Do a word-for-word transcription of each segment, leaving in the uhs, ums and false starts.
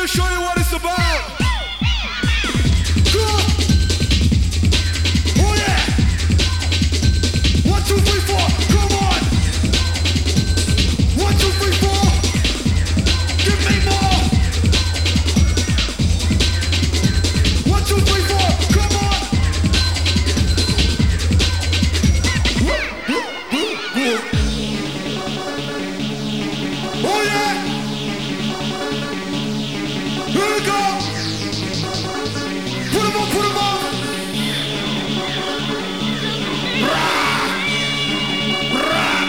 gonna show you what it's about. Cool. Oh yeah. One, two, three, four. Come on. One, two, three, four. Give me more. One, two, three, four. Come on. Oh yeah. Here we go. Put 'em up, put 'em up. Rah! Rah!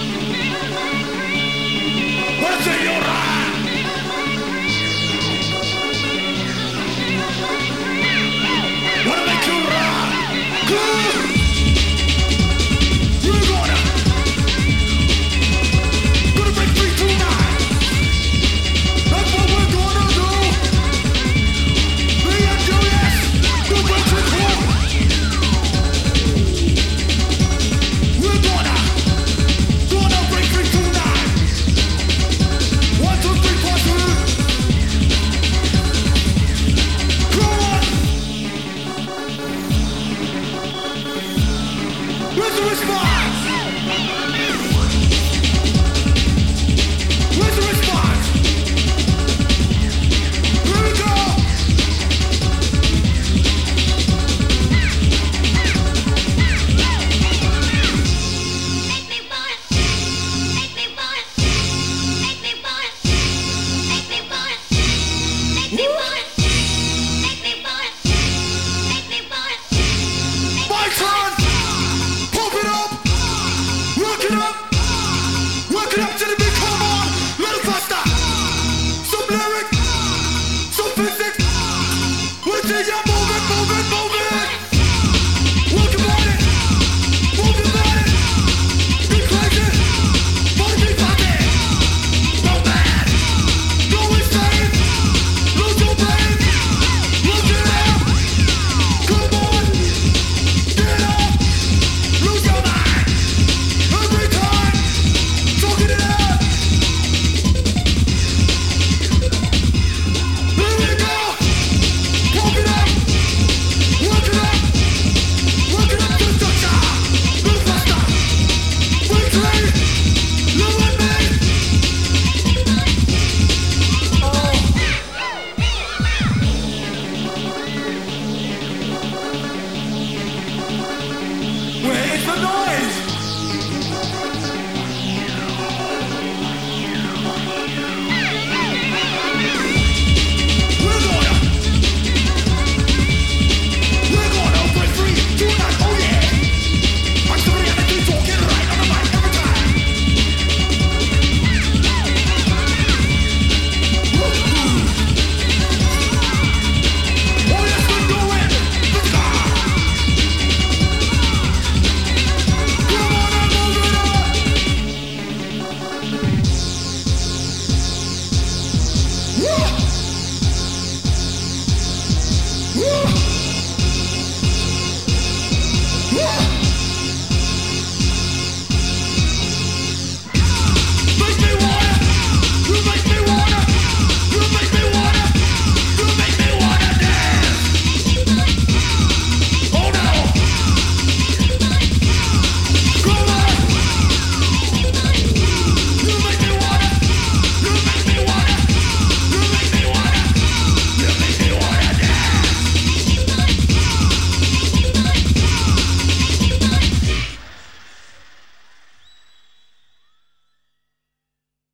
What is it, you rah? Wanna make you rah? Good. We're gonna Gonna break three two nine. That's what we're gonna do. Me and Julius, we'll break three two. We're gonna, gonna break three two nine. One, two, three, four, two. Come on. Where's the response? Where's the response? Here we go. Make me wanna, make me wanna, make me wanna, make me wanna, make me wanna, make me wanna, make me wanna, My son, pump it up, work it up, work it up to the beat.